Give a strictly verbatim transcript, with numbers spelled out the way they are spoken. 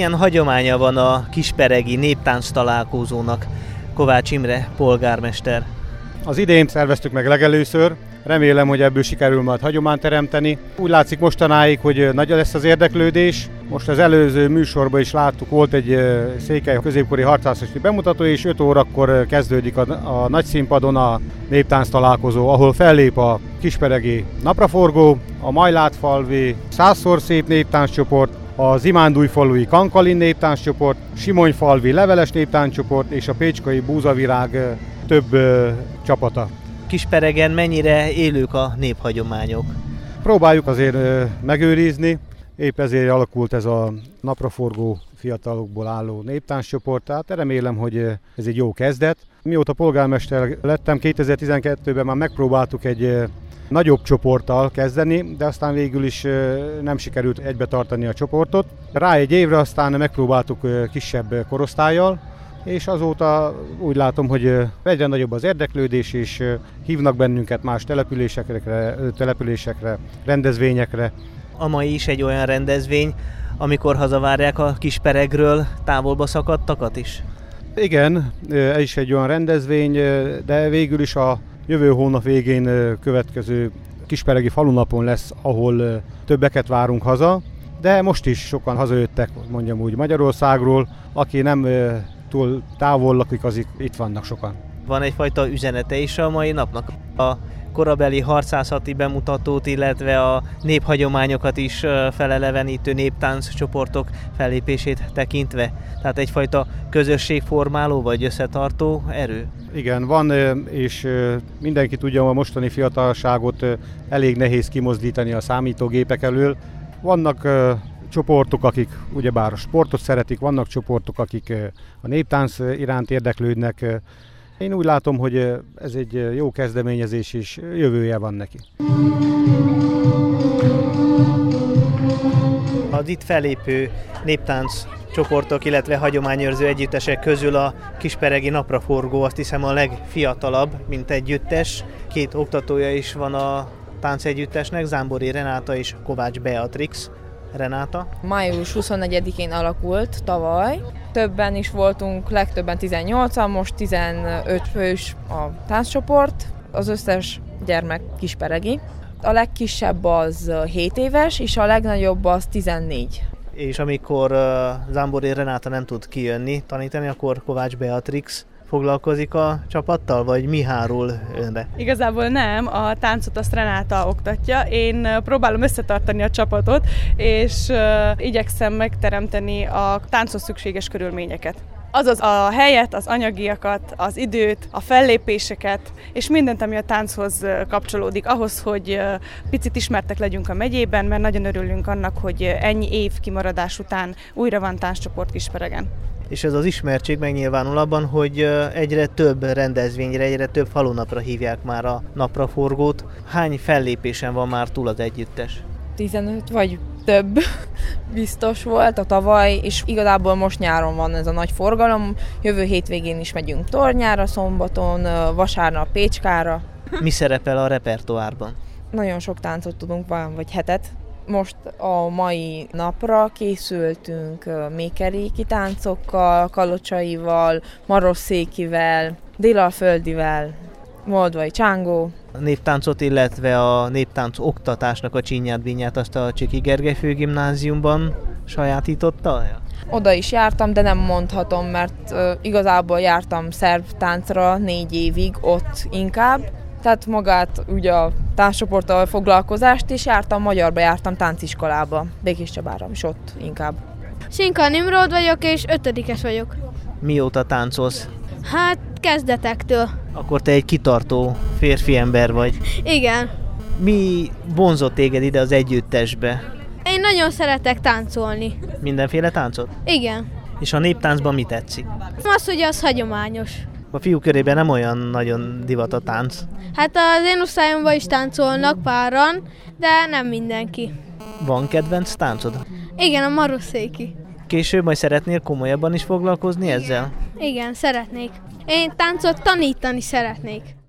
Milyen hagyománya van a kisperegi néptánc találkozónak, Kovács Imre polgármester? Az idén szerveztük meg legelőször, remélem, hogy ebből sikerül majd hagyományt teremteni. Úgy látszik mostanáig, hogy nagy lesz az érdeklődés. Most az előző műsorban is láttuk, volt egy székely középkori harcászati bemutató, és öt órakor kezdődik a, a nagy színpadon a néptánc találkozó, ahol fellép a kisperegi napraforgó, a majlátfalvi százszor szép néptánccsoport, a zimándújfalui Kankalin néptánccsoport, Simonyfalvi leveles néptánccsoport és a pécskai búzavirág több ö, csapata. Kisperegen mennyire élők a néphagyományok? Próbáljuk azért ö, megőrizni, épp ezért alakult ez a napraforgó fiatalokból álló néptánccsoport, tehát remélem, hogy ez egy jó kezdet. Mióta polgármester lettem, kétezer-tizenkettőben már megpróbáltuk egy ö, nagyobb csoporttal kezdeni, de aztán végül is nem sikerült egybe tartani a csoportot. Rá egy évre aztán megpróbáltuk kisebb korosztállyal, és azóta úgy látom, hogy egyre nagyobb az érdeklődés, és hívnak bennünket más településekre, településekre, rendezvényekre. A mai is egy olyan rendezvény, amikor hazavárják a kisperegről távolba szakadtakat is? Igen, ez is egy olyan rendezvény, de végül is a jövő hónap végén következő kisperegi falunapon lesz, ahol többeket várunk haza, de most is sokan hazajöttek, mondjam úgy, Magyarországról, aki nem túl távol lakik, az itt vannak sokan. Van egyfajta üzenete is a mai napnak? A korabeli harcászati bemutatót, illetve a néphagyományokat is felelevenítő néptánccsoportok fellépését tekintve? Tehát egyfajta közösségformáló vagy összetartó erő? Igen, van, és mindenki tudja, a mostani fiatalságot elég nehéz kimozdítani a számítógépek elől. Vannak csoportok, akik ugyebár a sportot szeretik, vannak csoportok, akik a néptánc iránt érdeklődnek. Én úgy látom, hogy ez egy jó kezdeményezés, és jövője van neki. Az itt fellépő néptánc csoportok, illetve hagyományőrző együttesek közül a kisperegi napraforgó azt hiszem a legfiatalabb, mint együttes. Két oktatója is van a táncegyüttesnek, Zámbori Renáta és Kovács Beatrix. Renáta? május huszonnegyedikén alakult tavaly. Többen is voltunk, legtöbben tizennyolcan, most tizenöt fős a tánccsoport. Az összes gyermek kisperegi. A legkisebb az hét éves, és a legnagyobb az tizennégy. És amikor uh, Zámbori Renáta nem tud kijönni, tanítani, akkor Kovács Beatrix foglalkozik a csapattal, vagy mi hárul önre? Igazából nem, a táncot azt Renáta oktatja. Én próbálom összetartani a csapatot, és uh, igyekszem megteremteni a tánchoz szükséges körülményeket. Azaz a helyet, az anyagiakat, az időt, a fellépéseket, és mindent, ami a tánchoz kapcsolódik, ahhoz, hogy picit ismertek legyünk a megyében, mert nagyon örülünk annak, hogy ennyi év kimaradás után újra van tánccsoport Kisperegen. És ez az ismertség megnyilvánul abban, hogy egyre több rendezvényre, egyre több falunapra hívják már a napraforgót. Hány fellépésen van már túl az együttes? tizenöt vagy több biztos volt a tavaly, és igazából most nyáron van ez a nagy forgalom. Jövő hétvégén is megyünk Tornyára, szombaton, vasárnap Pécskára. Mi szerepel a repertoárban? Nagyon sok táncot tudunk, van vagy hetet. Most a mai napra készültünk mékeréki táncokkal, kalocsaival, marosszékivel, délalföldivel, moldvai csángó. A néptáncot, illetve a néptánc oktatásnak a csinyát-binyát azt a Csiki Gergely főgimnáziumban sajátította? Oda is jártam, de nem mondhatom, mert uh, igazából jártam szerb táncra négy évig, ott inkább. Tehát magát ugye a tánccsoporttal foglalkozást is jártam, magyarba jártam tánciskolába, Békés Csabára is ott inkább. Sinka Nimród vagyok, és ötödikes vagyok. Mióta táncolsz? Hát kezdetektől. Akkor te egy kitartó férfi ember vagy. Igen. Mi vonzott téged ide az együttesbe? Én nagyon szeretek táncolni. Mindenféle táncot? Igen. És a néptáncban mi tetszik? Az, hogy az hagyományos. A fiúk körében nem olyan nagyon divat a tánc. Hát az én osztályomban is táncolnak páran, de nem mindenki. Van kedvenc táncod? Igen, a marosszéki. Később majd szeretnél komolyabban is foglalkozni Igen. ezzel? Igen, szeretnék. Én táncot tanítani szeretnék.